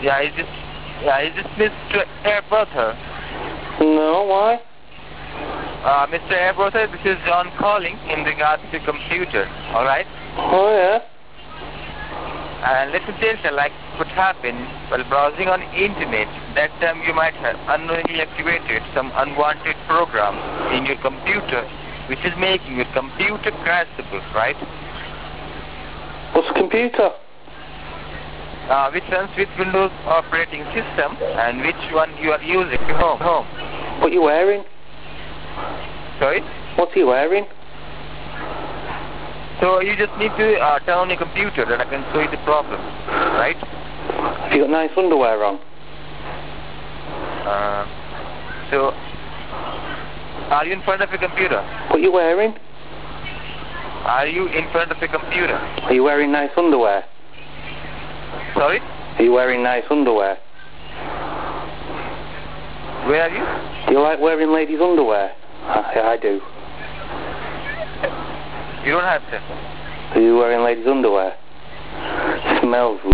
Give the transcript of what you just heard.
Is this Mr. Airbrother? No, why? Mr. Airbrother, this is John calling in regards to computer, alright? Oh, yeah? And let me tell you, like what happened while browsing on internet, that time you might have unknowingly activated some unwanted program in your computer, which is making your computer crashable, right? What's a computer? Which runs with Windows operating system, and which one you are using at home. What are you wearing? Sorry? What are you wearing? So you just need to turn on your computer, then I can show you the problem, right? Have you got nice underwear on? So, are you in front of your computer? What are you wearing? Are you in front of your computer? Are you wearing nice underwear? Sorry? Are you wearing nice underwear? Where are you? Do you like wearing ladies' underwear? Yeah, I do. You don't have to. Are you wearing ladies' underwear? Smells